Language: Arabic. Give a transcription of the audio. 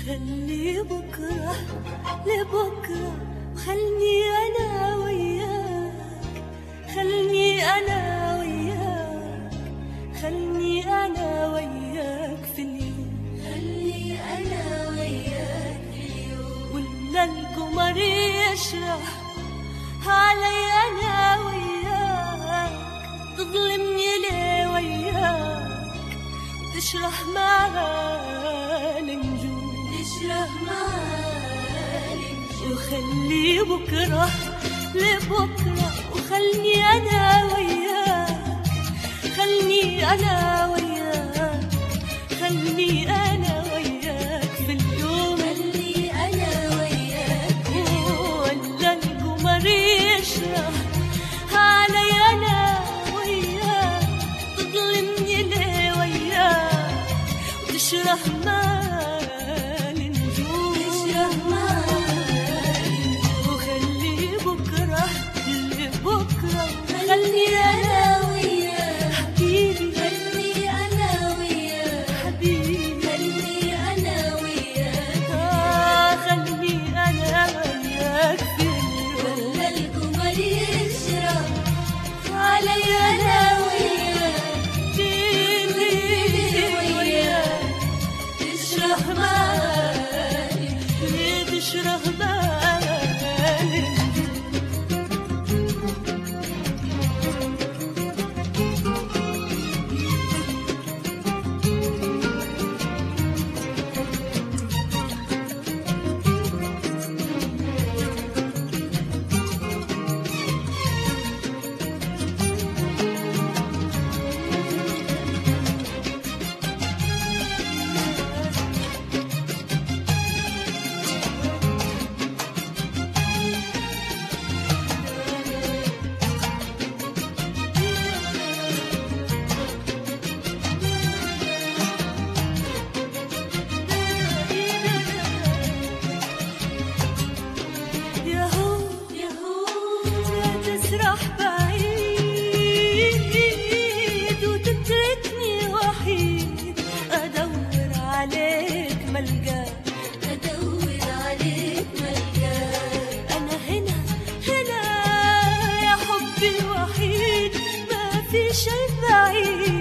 خلي بكرة لبكرة، خلني أنا وياك، خلني أنا وياك، خلني أنا وياك في اليوم، خلني أنا وياك في اليوم. ولا القمر يشرح علي أنا وياك، تظلمني ليه وياك، تشرح معانا النجوم، تشرح معانا النجوم. وخلي بكرة لبكرة، وخلني أنا وياك، خلني أنا وياك، خلني أنا وياك في اليوم، خلي أنا وياك في اليوم. ولا القمر يشرح علي أنا وياك، تظلمني ليه وياك، وتشرح مال النجوم، تشرح معانا النجوم. وخلي بكرة لبكرة، خلي أنا وياك حبيبي، خلي أنا وياك حبيبي، خلي أنا وياك. خلي أنا وياك في اليوم، ولا القمر يشرق علي أنا وياك، جيني وياك، تشرح معاي ليه تشرح بالي. ياهو لا تسرح بعيد وتتركني وحيد، أدور عليك ملقاك، أدور عليك ملقاك. أنا هنا هنا يا حبي الوحيد، ما في شي بعيد،